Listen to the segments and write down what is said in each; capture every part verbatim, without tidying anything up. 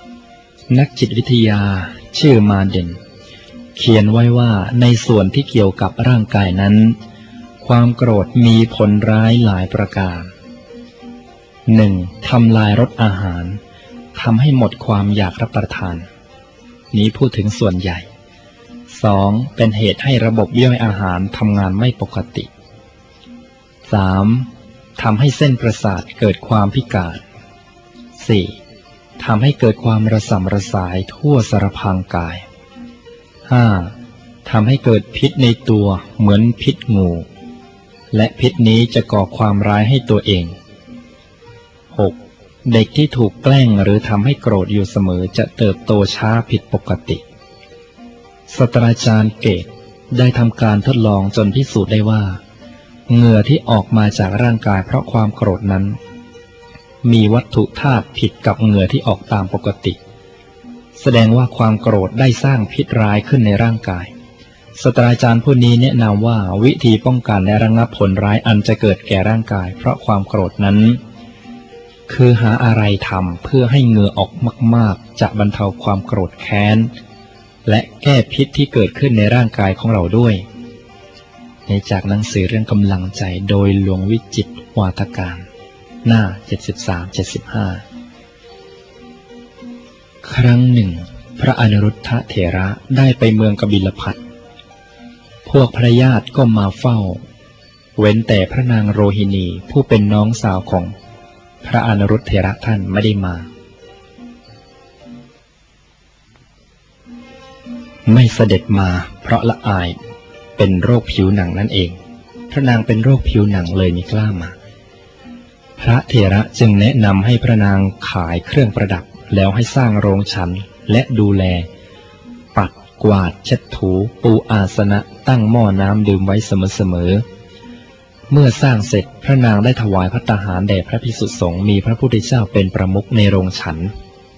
นักจิตวิทยาชื่อมาเดนเขียนไว้ว่าในส่วนที่เกี่ยวกับร่างกายนั้นความโกรธมีผลร้ายหลายประการหนึ่งทำลายรสอาหารทำให้หมดความอยากรับประทานนี้พูดถึงส่วนใหญ่สองเป็นเหตุให้ระบบย่อยอาหารทำงานไม่ปกติสามทำให้เส้นประสาทเกิดความพิการสี่ทำให้เกิดความระส่ำระสายทั่วสารพางกายห้าทำให้เกิดพิษในตัวเหมือนพิษงูและพิษนี้จะก่อความร้ายให้ตัวเองหกเด็กที่ถูกแกล้งหรือทำให้โกรธอยู่เสมอจะเติบโตช้าผิดปกติศาสตราจารย์เกตได้ทำการทดลองจนพิสูจน์ได้ว่าเหงื่อที่ออกมาจากร่างกายเพราะความโกรธนั้นมีวัตถุธาตุผิดกับเหงื่อที่ออกตามปกติแสดงว่าความโกรธได้สร้างพิษร้ายขึ้นในร่างกายศาสตราจารย์ผู้นี้แนะนำว่าวิธีป้องกันและระงับผลร้ายอันจะเกิดแก่ร่างกายเพราะความโกรธนั้นคือหาอะไรทำเพื่อให้เหงื่อออกมากๆจะบรรเทาความโกรธแค้นและแก้พิษที่เกิดขึ้นในร่างกายของเราด้วยในจากหนังสือเรื่องกำลังใจโดยหลวงวิจิตรวาทการหน้าเจ็ดสิบสาม เจ็ดสิบห้าครั้งหนึ่งพระอนุรุทธเถระได้ไปเมืองกบิลพัสพวกพระญาติก็มาเฝ้าเว้นแต่พระนางโรหินีผู้เป็นน้องสาวของพระอนุรุทธเถระท่านไม่ได้มาไม่เสด็จมาเพราะละอายเป็นโรคผิวหนังนั่นเองพระนางเป็นโรคผิวหนังเลยไม่กล้ามาพระเถระจึงแนะนำให้พระนางขายเครื่องประดับแล้วให้สร้างโรงฉันและดูแลปัดกวาดเช็ดถูปูอาสนะตั้งหม้อน้ำดื่มไว้เสมอๆเมื่อสร้างเสร็จพระนางได้ถวายภัตตาหารแด่พระภิกษุสงฆ์มีพระพุทธเจ้าเป็นประมุขในโรงฉัน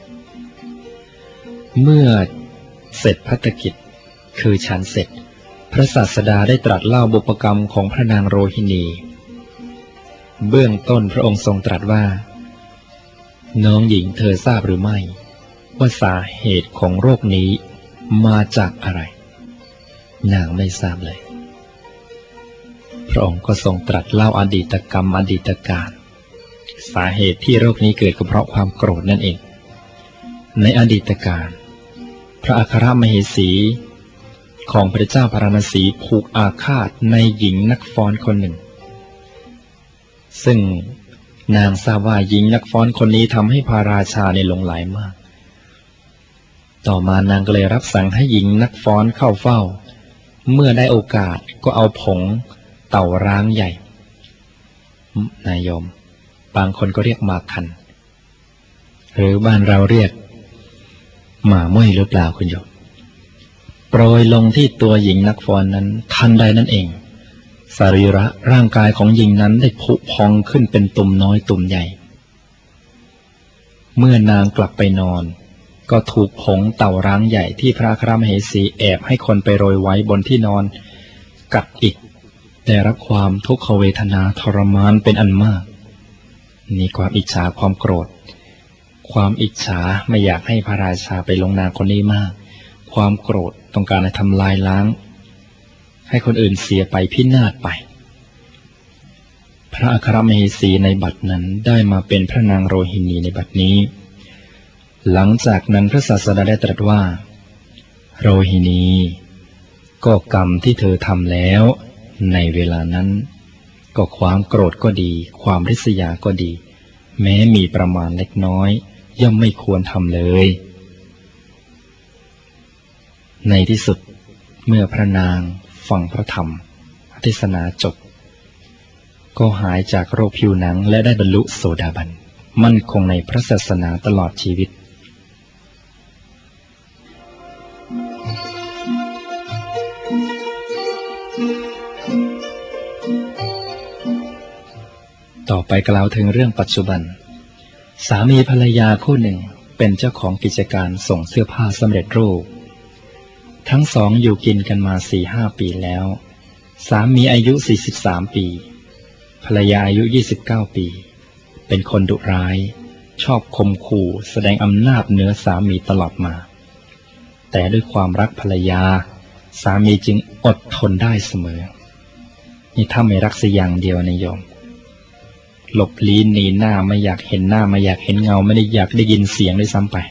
เมื่อเสร็จภัตตกิจคือฉันเสร็จพระศาสดาได้ตรัสเล่าบุพกรรมของพระนางโรหินีเบื้องต้นพระองค์ทรงตรัสว่าน้องหญิงเธอทราบหรือไม่ว่าสาเหตุของโรคนี้มาจากอะไรนางไม่ทราบเลยพระองค์ก็ทรงตรัสเล่าอดีตกรรมอดีตการสาเหตุที่โรคนี้เกิดก็เพราะความโกรธนั่นเองในอดีตการพระอัครมเหสีของพระเจ้าพาราณสีผูกอาฆาตในหญิงนักฟ้อนคนหนึ่งซึ่งนางทราบว่าหญิงนักฟ้อนคนนี้ทำให้พระราชาในหลงไหลมากต่อมานางก็เลยรับสั่งให้หญิงนักฟ้อนเข้าเฝ้าเมื่อได้โอกาสก็เอาผงเต่าร้างใหญ่นายโยมบางคนก็เรียกหมากคันหรือบ้านเราเรียกหมาม้วยหรือเปล่าคุณโยมโปรยลงที่ตัวหญิงนักฟ้อนนั้นทันใดนั้นเองสรีระร่างกายของหญิงนั้นได้ผุพองขึ้นเป็นตุ่มน้อยตุ่มใหญ่เมื่อนางกลับไปนอนก็ถูกผงเต่าร้างใหญ่ที่พระอัครมเหสีแอบให้คนไปโรยไว้บนที่นอนกัดอีกได้รับความทุกขเวทนาทรมานเป็นอันมากมีความอิจฉาความโกรธความอิจฉาไม่อยากให้พระราชาไปลงนางคนนี้มากความโกรธต้องการให้ทำลายล้างให้คนอื่นเสียไปพินาศไปพระอัครมเหสีในบัดนั้นได้มาเป็นพระนางโรหินีในบัดนี้หลังจากนั้นพระศาสดาได้ตรัสว่าโรหินีก็กรรมที่เธอทำแล้วในเวลานั้นก็ความโกรธก็ดีความริษยาก็ดีแม้มีประมาณเล็กน้อยย่อมไม่ควรทำเลยในที่สุดเมื่อพระนางฟังพระธรรมเทศนาจบก็หายจากโรคผิวหนังและได้บรรลุโสดาบันมั่นคงในพระศาสนาตลอดชีวิตต่อไปกล่าวถึงเรื่องปัจจุบันสามีภรรยาคู่หนึ่งเป็นเจ้าของกิจการส่งเสื้อผ้าสำเร็จรูปทั้งสองอยู่กินกันมา สี่ห้า ปีแล้วสามีอายุสี่สิบสามปีภรรยาอายุยี่สิบเก้าปีเป็นคนดุร้ายชอบข่มขู่แสดงอำนาจเหนือสามีตลอดมาแต่ด้วยความรักภรรยาสามีจึงอดทนได้เสมอนี่ถ้าไม่รักสักอย่างเดียวนะโยมหลบลี้หนีหน้าไม่อยากเห็นหน้าไม่อยากเห็นเงาไม่ได้อยากได้ยินเสียงด้วยซ้ำไป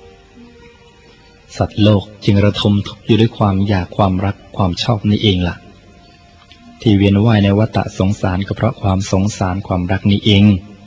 สัตว์โลกจึงระทมทุกข์อยู่ด้วยความอยากความรักความชอบนี่เองล่ะที่เวียนว่ายในวัฏสงสารก็เพราะความสงสารความรักนี้เอง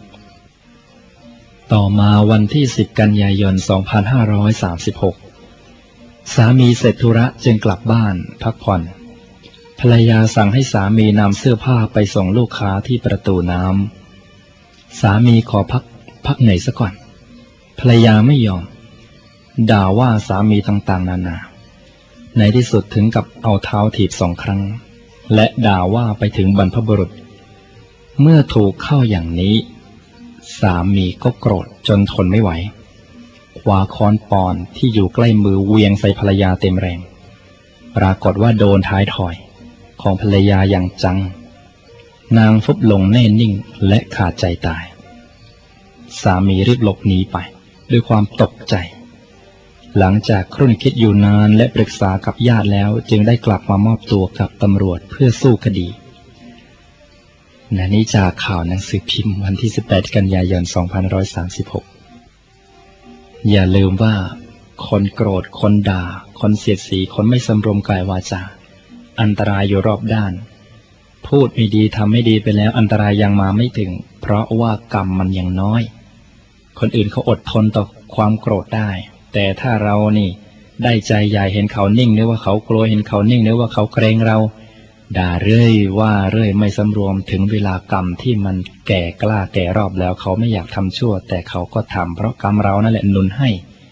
ต่อมาวันที่สิบกันยายนสองพันห้าร้อยสามสิบหกสามีเสร็จธุระจึงกลับบ้านพักผ่อนภรรยาสั่งให้สามีนำเสื้อผ้าไปส่งลูกค้าที่ประตูน้ำสามีขอพักพักเหนื่อยซะก่อนภรรยาไม่ยอมด่าว่าสามีต่างๆนานาในที่สุดถึงกับเอาเท้าถีบสองครั้งและด่าว่าไปถึงบรรพบุรุษเมื่อถูกเข้าอย่างนี้สามีก็โกรธจนทนไม่ไหวคว้าค้อนปอนที่อยู่ใกล้มือเวียงใส่ภรรยาเต็มแรงปรากฏว่าโดนท้ายถอยของภรรยาอย่างจังนางฟุบลงแน่นิ่งและขาดใจตายสามีรีบหลบหนีไปด้วยความตกใจหลังจากครุ่นคิดอยู่นานและปรึกษากับญาติแล้วจึงได้กลับมามอบตัวกับตำรวจเพื่อสู้คดีและนี้จากข่าวหนังสือพิมพ์วันที่สิบแปดกันยายนสองพันห้าร้อยสามสิบหกอย่าลืมว่าคนโกรธคนด่าคนเสียดสีคนไม่สำรวมกายวาจาอันตรายอยู่รอบด้านพูดไม่ดีทำไม่ดีไปแล้วอันตรายยังมาไม่ถึงเพราะว่ากรรมมันยังน้อยคนอื่นเขาอดทนต่อความโกรธได้แต่ถ้าเรานี่ได้ใจใหญ่เห็นเขานิ่งนึกว่าเขากลัวเห็นเขานิ่งนึกว่าเขาเกรงเราด่าเรื่อยว่าเรื่อยไม่สำรวมถึงเวลากรรมที่มันแก่กล้าแก่รอบแล้วเขาไม่อยากทำชั่วแต่เขาก็ทำเพราะกรรมเรานั่นแหละหนุนให้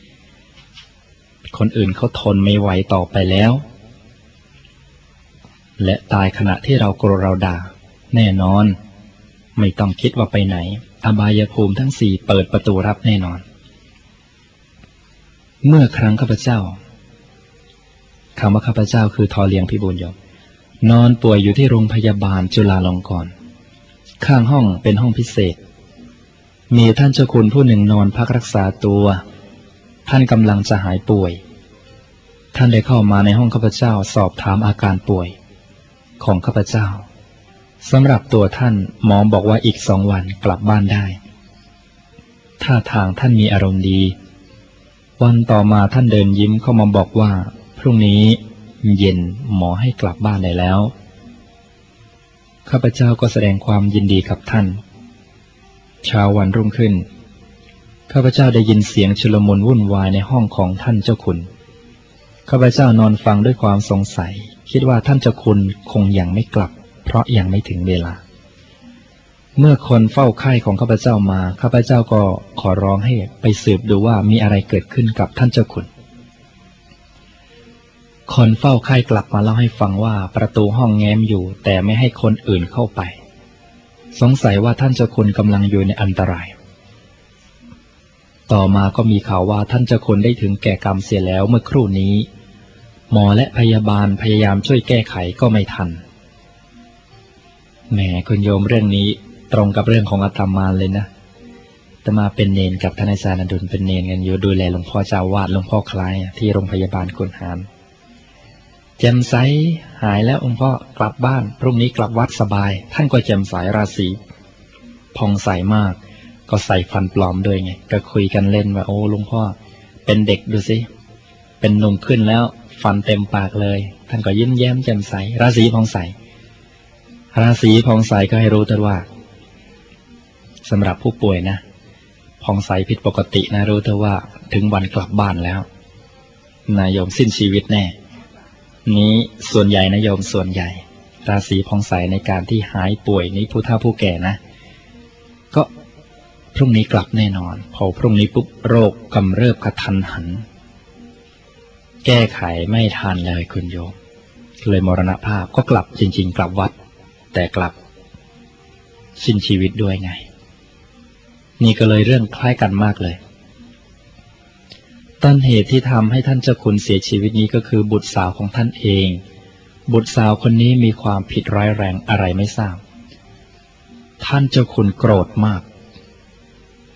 คนอื่นเขาทนไม่ไหวต่อไปแล้วและตายขณะที่เราโกรธเราด่าแน่นอนไม่ต้องคิดว่าไปไหนอบายภูมิทั้งสี่เปิดประตูรับแน่นอนเมื่อครั้งข้าพเจ้าคำว่าข้าพเจ้าคือทอเลียงพิบูลยมนอนป่วยอยู่ที่โรงพยาบาลจุฬาลงกรณ์ข้างห้องเป็นห้องพิเศษมีท่านเจ้าคุณผู้หนึ่งนอนพักรักษาตัวท่านกำลังจะหายป่วยท่านได้เข้ามาในห้องข้าพเจ้าสอบถามอาการป่วยของข้าพเจ้าสำหรับตัวท่านหมอบอกว่าอีกสองวันกลับบ้านได้ท่าทางท่านมีอารมณ์ดีวันต่อมาท่านเดินยิ้มเข้ามาบอกว่าพรุ่งนี้เย็นหมอให้กลับบ้านได้แล้วข้าพเจ้าก็แสดงความยินดีกับท่านเช้าวันรุ่งขึ้นข้าพเจ้าได้ยินเสียงชุลมุนวุ่นวายในห้องของท่านเจ้าคุณข้าพเจ้านอนฟังด้วยความสงสัยคิดว่าท่านเจ้าคุณคงยังไม่กลับเพราะยังไม่ถึงเวลาเมื่อคนเฝ้าไข้ของข้าพเจ้ามาข้าพเจ้าก็ขอร้องให้ไปสืบดูว่ามีอะไรเกิดขึ้นกับท่านเจ้าคุณคนเฝ้าไข้กลับมาเล่าให้ฟังว่าประตูห้องแง้มอยู่แต่ไม่ให้คนอื่นเข้าไปสงสัยว่าท่านเจ้าคุณกำลังอยู่ในอันตรายต่อมาก็มีข่าวว่าท่านเจ้าคุณได้ถึงแก่กรรมเสียแล้วเมื่อครู่นี้หมอและพยาบาลพยายามช่วยแก้ไขก็ไม่ทันแหมคุณโยมเรื่องนี้ตรงกับเรื่องของอาตมาเลยนะอาตมาเป็นเนนกับท่านอาจารย์อดุลเป็นเนนกันอยู่ดูแลหลวงพ่อเจ้าวาดหลวงพ่อคล้ายที่โรงพยาบาลกุนหารแจ่มใสหายแล้วองค์พ่อกลับบ้านพรุ่งนี้กลับวัดสบายท่านก็แจ่มใสราศีผ่องใสมากก็ใส่ฟันปลอมด้วยไงก็คุยกันเล่นว่าโอ้หลวงพ่อเป็นเด็กดูสิเป็นหนุ่มขึ้นแล้วฟันเต็มปากเลยท่านก็ยิ้มแย้มแจ่มใสราศีผ่องใสราศีผ่องใสก็ให้รู้แต่ว่าสำหรับผู้ป่วยนะผ่องใสผิดปกตินะรู้แต่ว่าถึงวันกลับบ้านแล้วนายโยมสิ้นชีวิตแน่นี้ส่วนใหญ่นะโยมส่วนใหญ่ราศีผ่องใสในการที่หายป่วยนี้ผู้เฒ่าผู้แก่นะก็พรุ่งนี้กลับแน่นอนพอพรุ่งนี้ปุ๊บโรคกำเริบกระทันหันแก้ไขไม่ทันเลยคุณโยมเลยมรณภาพก็กลับจริงๆกลับวัดแต่กลับสิ้นชีวิตด้วยไงนี่ก็เลยเรื่องคล้ายกันมากเลยต้นเหตุที่ทำให้ท่านเจ้าคุณเสียชีวิตนี้ก็คือบุตรสาวของท่านเองบุตรสาวคนนี้มีความผิดร้ายแรงอะไรไม่ทราบท่านเจ้าคุณโกรธมาก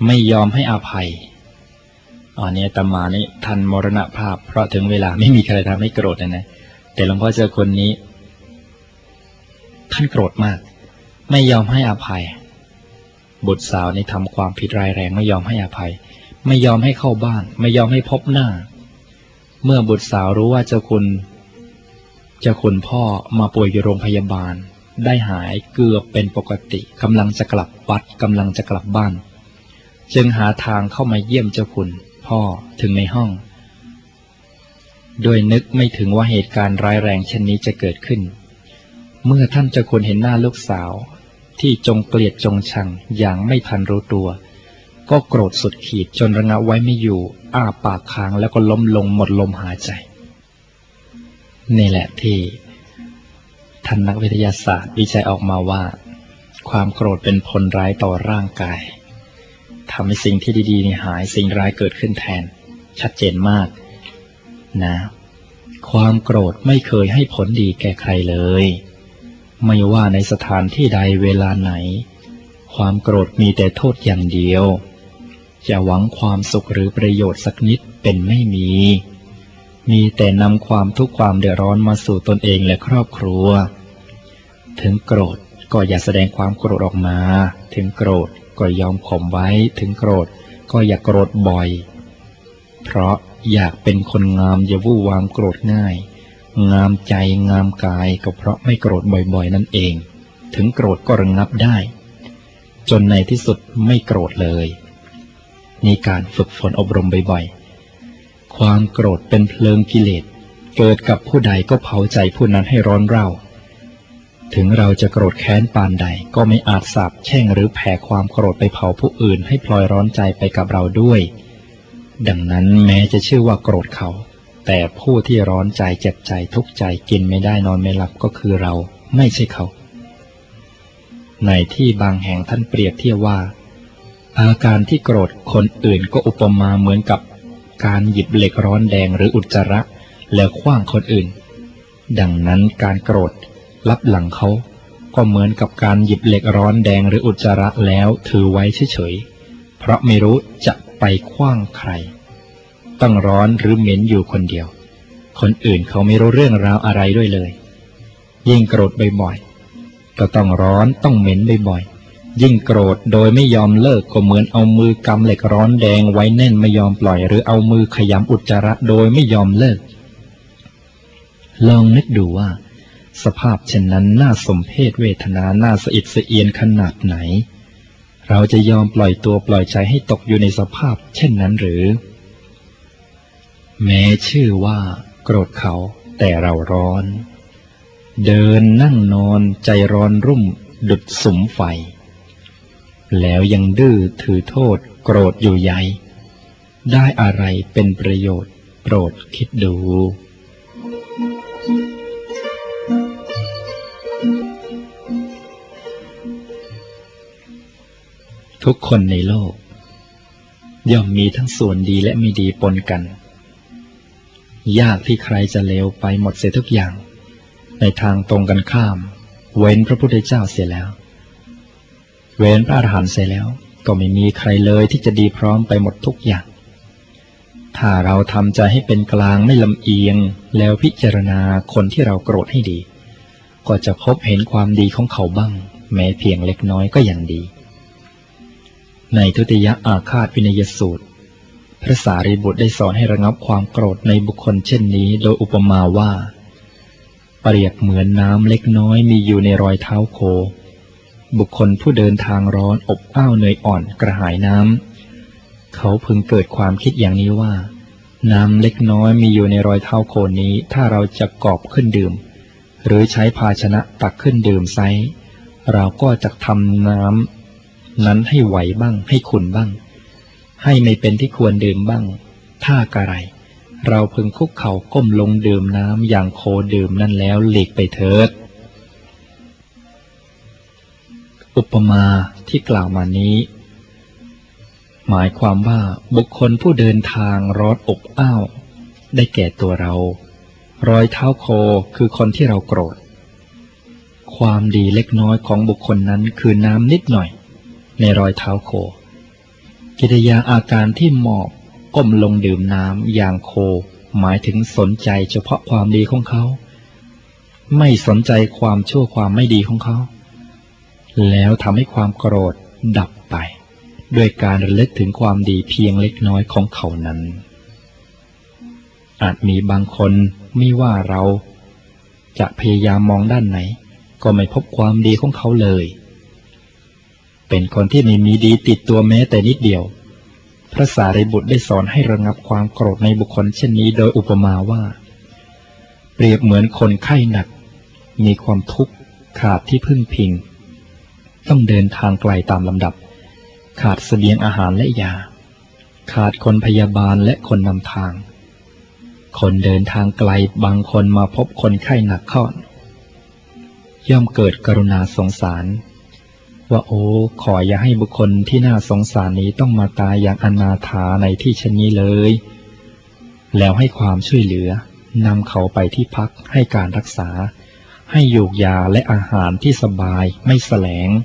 ไม่ยอมให้อภัยอ๋อเนี่ยอาตมานี่ทันมรณภาพเพราะถึงเวลาไม่มีใครทำให้โกรธนะนะแต่หลวงพ่อเจอคนนี้ท่านโกรธมากไม่ยอมให้อภัยบุตรสาวนี่ทำความผิดร้ายแรงไม่ยอมให้อภัยไม่ยอมให้เข้าบ้านไม่ยอมให้พบหน้าเมื่อบุตรสาวรู้ว่าเจ้าคุณเจ้าคุณพ่อมาป่วยอยู่โรงพยาบาลได้หายเกือบเป็นปกติกำลังจะกลับวัดกำลังจะกลับบ้านจึงหาทางเข้ามาเยี่ยมเจ้าคุณพ่อถึงในห้องโดยนึกไม่ถึงว่าเหตุการณ์ร้ายแรงเช่นนี้จะเกิดขึ้นเมื่อท่านเจ้าคุณเห็นหน้าลูกสาวที่จงเกลียดจงชังอย่างไม่ทันรู้ตัวก็โกรธสุดขีดจนระงับไว้ไม่อยู่อ้าปากค้างแล้วก็ล้มลงหมดลมหายใจนี่แหละที่ท่านนักวิทยาศาสตร์วิจัยออกมาว่าความโกรธเป็นผลร้ายต่อร่างกายทำให้สิ่งที่ดีๆนี่หายสิ่งร้ายเกิดขึ้นแทนชัดเจนมากนะความโกรธไม่เคยให้ผลดีแก่ใครเลยไม่ว่าในสถานที่ใดเวลาไหนความโกรธมีแต่โทษอย่างเดียวจะหวังความสุขหรือประโยชน์สักนิดเป็นไม่มีมีแต่นำความทุกข์ความเดือดร้อนมาสู่ตนเองและครอบครัวถึงโกรธก็อย่าแสดงความโกรธออกมาถึงโกรธก็ยอมข่มไว้ถึงโกรธก็อย่าโกรธบ่อยเพราะอยากเป็นคนงามอย่าวู่วามโกรธง่ายงามใจงามกายก็เพราะไม่โกรธบ่อยๆนั่นเองถึงโกรธก็ระงับได้จนในที่สุดไม่โกรธเลยนี่การฝึกฝนอบรมบ่อยๆความโกรธเป็นเพลิงกิเลสเกิดกับผู้ใดก็เผาใจผู้นั้นให้ร้อนเร่าถึงเราจะโกรธแค้นปานใดก็ไม่อาจสาปแช่งหรือแผ่ความโกรธไปเผาผู้อื่นให้พลอยร้อนใจไปกับเราด้วยดังนั้นแม้จะชื่อว่าโกรธเขาแต่ผู้ที่ร้อนใจเจ็บใจทุกข์ใจกินไม่ได้นอนไม่หลับก็คือเราไม่ใช่เขาในที่บางแห่งท่านเปรียบเทียบว่าอาการที่โกรธคนอื่นก็อุปมาเหมือนกับการหยิบเหล็กร้อนแดงหรืออุจจาระแล้วขว้างคนอื่นดังนั้นการโกรธลับหลังเขาก็เหมือนกับการหยิบเหล็กร้อนแดงหรืออุจจาระแล้วถือไว้เฉยๆเพราะไม่รู้จะไปขว้างใครต้องร้อนหรือเหม็นอยู่คนเดียวคนอื่นเขาไม่รู้เรื่องราวอะไรด้วยเลยยิ่งโกรธบ่อยๆก็ต้องร้อนต้องเหม็นบ่อยๆยิ่งโกรธโดยไม่ยอมเลิกก็เหมือนเอามือกำเหล็กร้อนแดงไว้แน่นไม่ยอมปล่อยหรือเอามือขยำอุจจาระโดยไม่ยอมเลิกลองนึกดูว่าสภาพเช่นนั้นน่าสมเพชเวทนาน่าสะอิดสะเอียนขนาดไหนเราจะยอมปล่อยตัวปล่อยใจให้ตกอยู่ในสภาพเช่นนั้นหรือแม้ชื่อว่าโกรธเขาแต่เราร้อนเดินนั่งนอนใจร้อนรุ่มดุจสุมไฟแล้วยังดื้อถือโทษโกรธอยู่ใหญ่ได้อะไรเป็นประโยชน์โปรดคิดดูทุกคนในโลกย่อมมีทั้งส่วนดีและไม่ดีปนกันยากที่ใครจะเลวไปหมดเสียทุกอย่างในทางตรงกันข้ามเว้นพระพุทธเจ้าเสียแล้วเว้นพระอรหันต์เสียแล้วก็ไม่มีใครเลยที่จะดีพร้อมไปหมดทุกอย่างถ้าเราทำใจให้เป็นกลางไม่ลำเอียงแล้วพิจารณาคนที่เราโกรธให้ดีก็จะพบเห็นความดีของเขาบ้างแม้เพียงเล็กน้อยก็ยังดีในทุติยอาฆาตวินัยสูตรพระสารีบุตรได้สอนให้ระงับความโกรธในบุคคลเช่นนี้โดยอุปมาว่าเปรียบเหมือนน้ำเล็กน้อยมีอยู่ในรอยเท้าโคบุคคลผู้เดินทางร้อนอบอ้าวเหนื่อยอ่อนกระหายน้ำเขาพึงเกิดความคิดอย่างนี้ว่าน้ำเล็กน้อยมีอยู่ในรอยเท้าโคนี้ถ้าเราจะกอบขึ้นดื่มหรือใช้ภาชนะตักขึ้นดื่มไซเราก็จะทำน้ำนั้นให้ไหวบ้างให้ขุ่นบ้างให้ไม่เป็นที่ควรดื่มบ้างถ้ากระไรเราพึงคุกเข่าก้มลงดื่มน้ำอย่างโคดื่มนั่นแล้วหลีกไปเถิดอุปมาที่กล่าวมานี้หมายความว่าบุคคลผู้เดินทางร้อนอบอ้าวได้แก่ตัวเรารอยเท้าโคคือคนที่เราโกรธความดีเล็กน้อยของบุคคลนั้นคือน้ำนิดหน่อยในรอยเท้าโคกิริยาอาการที่หมอบก้มลงดื่มน้ำอย่างโคหมายถึงสนใจเฉพาะความดีของเขาไม่สนใจความชั่วความไม่ดีของเขาแล้วทำให้ความโกรธดับไปด้วยการระลึกถึงความดีเพียงเล็กน้อยของเขานั้นอาจมีบางคนไม่ว่าเราจะพยายามมองด้านไหนก็ไม่พบความดีของเขาเลยเป็นคนที่ไม่มีดีติดตัวแม้แต่นิดเดียวพระสารีบุตรได้สอนให้ระงับความโกรธในบุคคลเช่นนี้โดยอุปมาว่าเปรียบเหมือนคนไข้หนักมีความทุกข์ขาดที่พึ่งพิงต้องเดินทางไกลตามลำดับขาดเสบียงอาหารและยาขาดคนพยาบาลและคนนำทางคนเดินทางไกลบางคนมาพบคนไข้หนักเข้าย่อมเกิดกรุณาสงสารว่าโอ้ขออย่าให้บุคคลที่น่าสงสารนี้ต้องมาตายอย่างอนาถาในที่เช่นนี้เลยแล้วให้ความช่วยเหลือนำเขาไปที่พักให้การรักษาให้ยูกยาและอาหารที่สบายไม่แสลง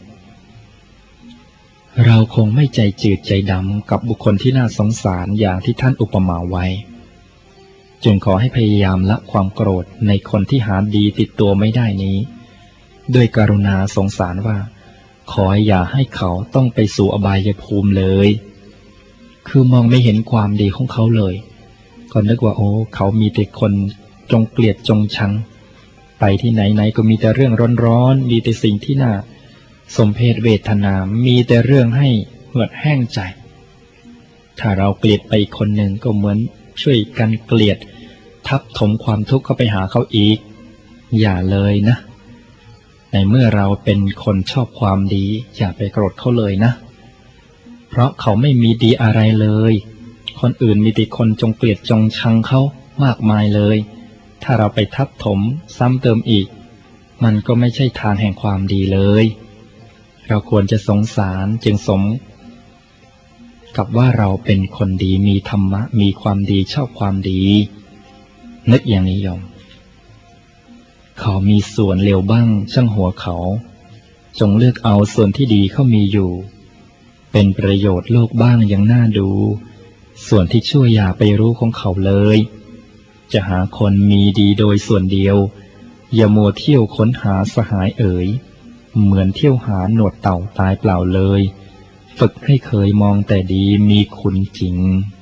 เราคงไม่ใจจืดใจดำกับบุคคลที่น่าสงสารอย่างที่ท่านอุปมาไว้จึงขอให้พยายามละความโกรธในคนที่หาดีติดตัวไม่ได้นี้ด้วยกรุณาสงสารว่าขออย่าให้เขาต้องไปสู่อบายภูมิเลยคือมองไม่เห็นความดีของเขาเลยก็นึกว่าโอ้เขามีแต่คนจงเกลียดจงชังไปที่ไหนๆก็มีแต่เรื่องร้อนๆมีแต่สิ่งที่น่าสมเพชเวทนามีแต่เรื่องให้เหือดแห้งใจถ้าเราเกลียดไปอีกคนหนึ่งก็เหมือนช่วยกันเกลียดทับถมความทุกข์เข้าไปหาเขาอีกอย่าเลยนะในเมื่อเราเป็นคนชอบความดีอย่าไปโกรธเขาเลยนะเพราะเขาไม่มีดีอะไรเลยคนอื่นมีแต่คนจงเกลียดจงชังเขามากมายเลยถ้าเราไปทับถมซ้ำเติมอีกมันก็ไม่ใช่ทางแห่งความดีเลยเราควรจะสงสารจึงสมกับว่าเราเป็นคนดีมีธรรมะมีความดีชอบความดีนึกอย่างนี้ยมเขามีส่วนเลวบ้างช่างหัวเขาจงเลือกเอาส่วนที่ดีเขามีอยู่เป็นประโยชน์โลกบ้างยังน่าดูส่วนที่ชั่วอย่าไปรู้ของเขาเลยจะหาคนมีดีโดยส่วนเดียวอย่ามัวเที่ยวค้นหาสหายเอ๋ยเหมือนเที่ยวหาหนวดเต่าตายเปล่าเลยฝึกให้เคยมองแต่ดีมีคุณจริง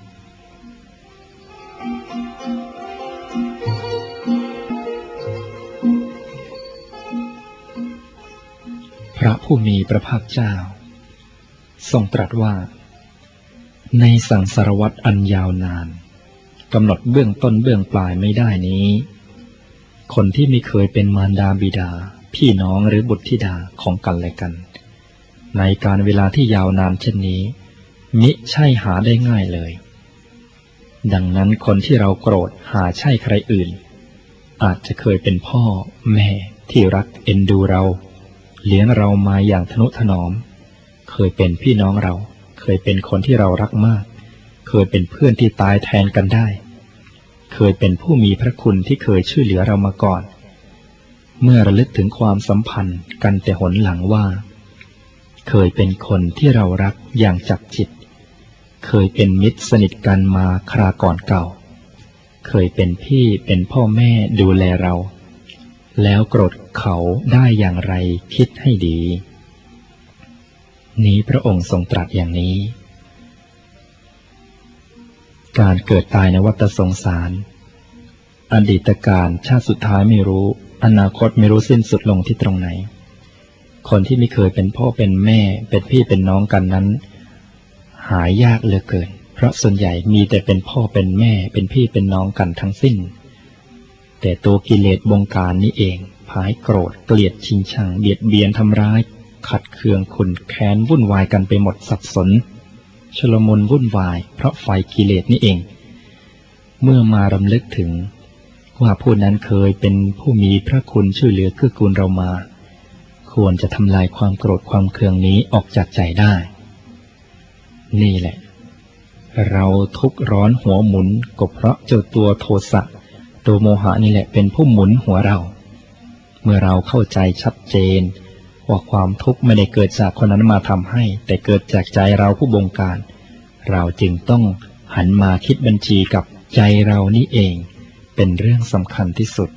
พระผู้มีพระภาคเจ้าทรงตรัสว่าในสังสารวัฏอันยาวนานกำหนดเบื้องต้นเบื้องปลายไม่ได้นี้คนที่ไม่เคยเป็นมารดาบิดาพี่น้องหรือบุตรธิดาของกันและกันในการเวลาที่ยาวนานเช่นนี้มิใช่หาได้ง่ายเลยดังนั้นคนที่เราโกรธหาใช่ใครอื่นอาจจะเคยเป็นพ่อแม่ที่รักเอ็นดูเราเลี้ยงเรามาอย่างทนุถนอมเคยเป็นพี่น้องเราเคยเป็นคนที่เรารักมากเคยเป็นเพื่อนที่ตายแทนกันได้เคยเป็นผู้มีพระคุณที่เคยช่วยเหลือเรามาก่อนเมื่อระลึกถึงความสัมพันธ์กันแต่หนหลังว่าเคยเป็นคนที่เรารักอย่างจับจิตเคยเป็นมิตรสนิทกันมาคราก่อนเก่าเคยเป็นพี่เป็นพ่อแม่ดูแลเราแล้วโกรธเขาได้อย่างไรคิดให้ดีนี้พระองค์ทรงตรัสอย่างนี้การเกิดตายในวัฏสงสารอดีตการชาติสุดท้ายไม่รู้อนาคตไม่รู้สิ้นสุดลงที่ตรงไหนคนที่ไม่เคยเป็นพ่อเป็นแม่เป็นพี่เป็นน้องกันนั้นหายยากเหลือเกินเพราะส่วนใหญ่มีแต่เป็นพ่อเป็นแม่เป็นพี่เป็นน้องกันทั้งสิ้นแต่ตัวกิเลสบงการนี้เองพาให้โกรธเกลียดชิงชังเบียดเบียนทำร้ายขัดเคืองขุ่นแค้นวุ่นวายกันไปหมดสับสนชลมุนวุ่นวายเพราะไฟกิเลสนี่เองเมื่อมารำลึกถึงว่าผู้นั้นเคยเป็นผู้มีพระคุณช่วยเหลือเกื้อกูลเรามาควรจะทำลายความโกรธความเคืองนี้ออกจากใจได้นี่แหละเราทุกข์ร้อนหัวหมุนก็เพราะเจ้าตัวโทสะตัวโมหะนี่แหละเป็นผู้หมุนหัวเราเมื่อเราเข้าใจชัดเจนว่าความทุกข์ไม่ได้เกิดจากคนนั้นมาทำให้แต่เกิดจากใจเราผู้บงการเราจึงต้องหันมาคิดบัญชีกับใจเรานี่เองเป็นเรื่องสำคัญที่สุด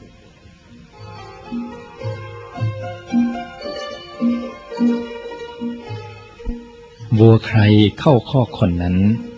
วัวใครเข้าคอกคนนั้น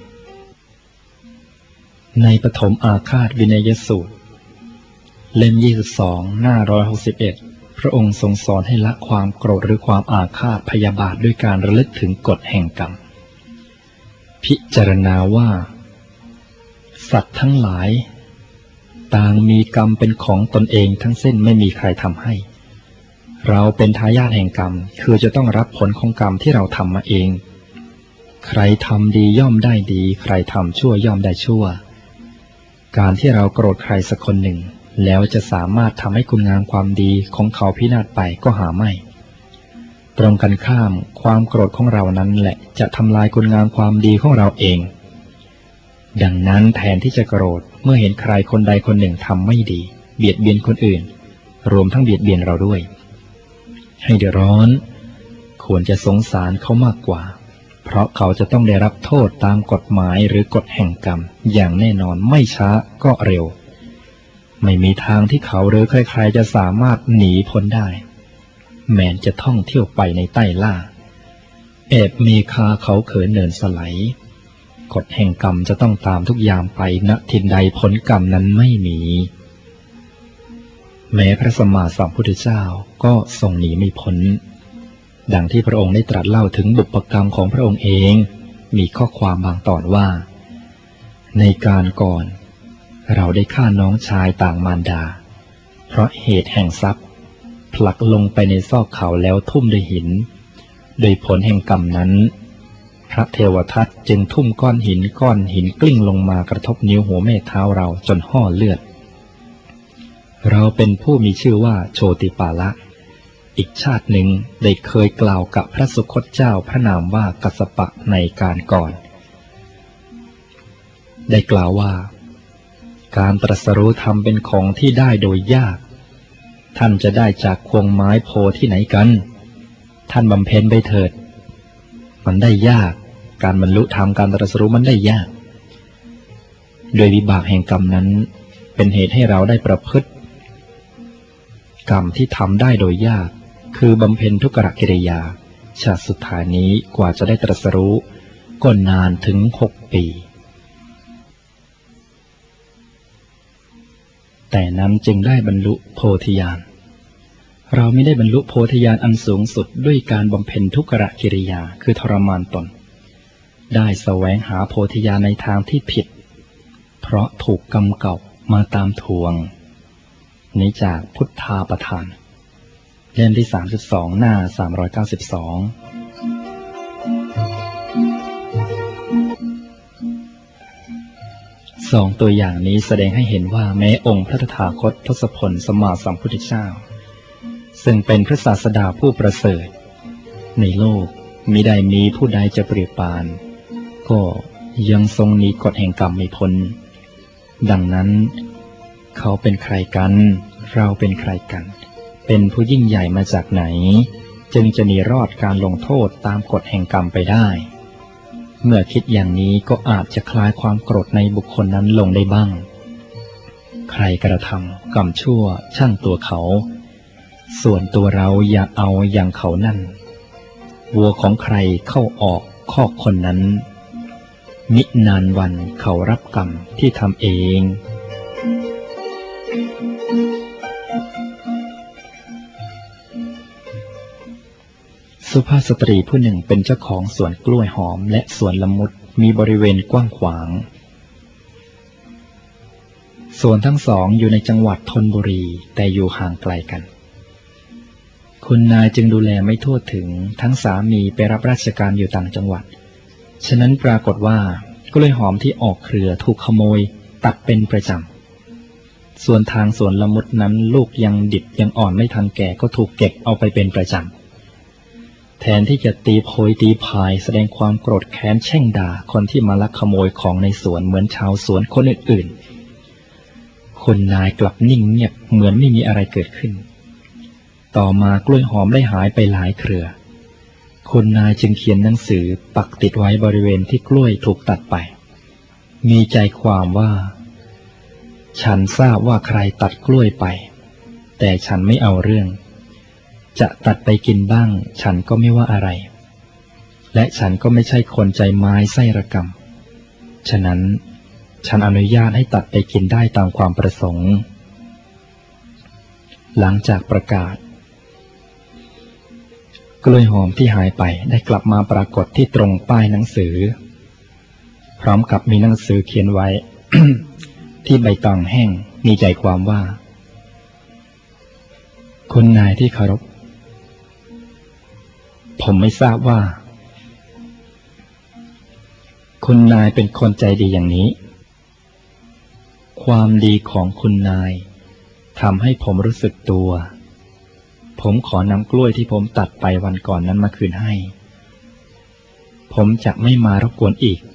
ในปฐมอาฆาตวินัยสูตรเล่มยี่สิบสองหน้าหนึ่งร้อยหกสิบเอ็ดพระองค์ทรงสอนให้ละความโกรธหรือความอาฆาตพยาบาทด้วยการระลึกถึงกฎแห่งกรรมพิจารณาว่าสัตว์ทั้งหลายต่างมีกรรมเป็นของตนเองทั้งสิ้นไม่มีใครทำให้เราเป็นทายาทแห่งกรรมคือจะต้องรับผลของกรรมที่เราทำมาเองใครทำดีย่อมได้ดีใครทำชั่วย่อมได้ชั่วการที่เราโกรธใครสักคนหนึ่งแล้วจะสามารถทำให้คุณงามความดีของเขาพินาศไปก็หาไม่ตรงกันข้ามความโกรธของเรานั้นแหละจะทำลายคุณงามความดีของเราเองดังนั้นแทนที่จะโกรธเมื่อเห็นใครคนใดคนหนึ่งทำไม่ดีเบียดเบียนคนอื่นรวมทั้งเบียดเบียนเราด้วยให้เดือดร้อนควรจะสงสารเขามากกว่าเพราะเขาจะต้องได้รับโทษตามกฎหมายหรือกฎแห่งกรรมอย่างแน่นอนไม่ช้าก็เร็วไม่มีทางที่เขาหรือใครๆจะสามารถหนีพ้นได้แม้จะท่องเที่ยวไปในใต้ล่าแอบเมฆาเขาเขินเนินสไลด์กฎแห่งกรรมจะต้องตามทุกอย่างไปณทินใดผลกรรมนั้นไม่มีแม้พระสัมมาสัมพุทธเจ้าก็ทรงหนีไม่พ้นดังที่พระองค์ได้ตรัสเล่าถึงบุพกรรมของพระองค์เองมีข้อความบางตอนว่าในการก่อนเราได้ฆ่าน้องชายต่างมารดาเพราะเหตุแห่งทรัพย์ผลักลงไปในซอกเขาแล้วทุ่มด้วยหินโดยผลแห่งกรรมนั้นพระเทวทัตจึงทุ่มก้อนหินก้อนหินกลิ้งลงมากระทบนิ้วหัวแม่เท้าเราจนห่อเลือดเราเป็นผู้มีชื่อว่าโชติปาละอีกชาติหนึ่งได้เคยกล่าวกับพระสุคตเจ้าพระนามว่ากัสสปะในการก่อนได้กล่าวว่าการตรัสรู้ธรรมเป็นของที่ได้โดยยากท่านจะได้จากควงไม้โพที่ไหนกันท่านบำเพ็ญไปเถิดมันได้ยากการบรรลุธรรมการตรัสรู้มันได้ยากโดยวิบากแห่งกรรมนั้นเป็นเหตุให้เราได้ประพฤติกรรมที่ทำได้โดยยากคือบำเพ็ญทุกขกิริยาชาติสุดท้ายนี้กว่าจะได้ตรัสรู้ก็นานถึงหกปีแต่นั้นจึงได้บรรลุโพธิญาณเราไม่ได้บรรลุโพธิญาณอันสูงสุดด้วยการบำเพ็ญทุกขกิริยาคือทรมานตนได้แสวงหาโพธิญาณในทางที่ผิดเพราะถูกกรรมเก่ามาตามทวงนี้จากพุทธาประทานเล่มที่สามสิบสองหน้าสามร้อยเก้าสิบสองสองตัวอย่างนี้แสดงให้เห็นว่าแม้องค์พระตถาคตทศพลสัมมาสัมพุทธเจ้าซึ่งเป็นพระศาสดาผู้ประเสริฐในโลกมิได้มีผู้ใดจะเปรียบปานก็ยังทรงหนีกฎแห่งกรรมไม่พ้นดังนั้นเขาเป็นใครกันเราเป็นใครกันเป็นผู้ยิ่งใหญ่มาจากไหนจึงจะหนีรอดการลงโทษตามกฎแห่งกรรมไปได้เมื่อคิดอย่างนี้ก็อาจจะคลายความโกรธในบุคคลนั้นลงได้บ้างใครกระทำกรรมชั่วช่างตัวเขาส่วนตัวเราอย่าเอาอย่างเขานั่นวัวของใครเข้าออกคอกคนนั้นมินานวันเขารับกรรมที่ทำเองสุภาพสตรีผู้หนึ่งเป็นเจ้าของสวนกล้วยหอมและสวนละมุดมีบริเวณกว้างขวางสวนทั้งสองอยู่ในจังหวัดธนบุรีแต่อยู่ห่างไกลกันคุณนายจึงดูแลไม่ทั่วถึงทั้งสามีไปรับราชการอยู่ต่างจังหวัดฉะนั้นปรากฏว่ากล้วยหอมที่ออกเครือถูกขโมยตัดเป็นประจำส่วนทางสวนละมุดนั้นลูกยังดิบยังอ่อนไม่ทันแก่ก็ถูกเก็บเอาไปเป็นประจำแทนที่จะตีโพยตีพายแสดงความโกรธแค้นแช่งด่าคนที่มาลักขโมยของในสวนเหมือนชาวสวนคนอื่นๆคุณนายกลับนิ่งเงียบเหมือนไม่มีอะไรเกิดขึ้นต่อมากล้วยหอมได้หายไปหลายเครือคุณนายจึงเขียนหนังสือปักติดไว้บริเวณที่กล้วยถูกตัดไปมีใจความว่าฉันทราบว่าใครตัดกล้วยไปแต่ฉันไม่เอาเรื่องจะตัดไปกินบ้างฉันก็ไม่ว่าอะไรและฉันก็ไม่ใช่คนใจไม้ไส้ระกำฉะนั้นฉันอนุญาตให้ตัดไปกินได้ตามความประสงค์หลังจากประกาศกล้วยหอมที่หายไปได้กลับมาปรากฏที่ตรงป้ายหนังสือพร้อมกับมีหนังสือเขียนไว้ ที่ใบตองแห้งมีใจความว่าคุณนายที่เคารพผมไม่ทราบว่าคุณนายเป็นคนใจดีอย่างนี้ความดีของคุณนายทำให้ผมรู้สึกตัวผมขอนำกล้วยที่ผมตัดไปวันก่อนนั้นมาคืนให้ผมจะไม่มารบกวนอีก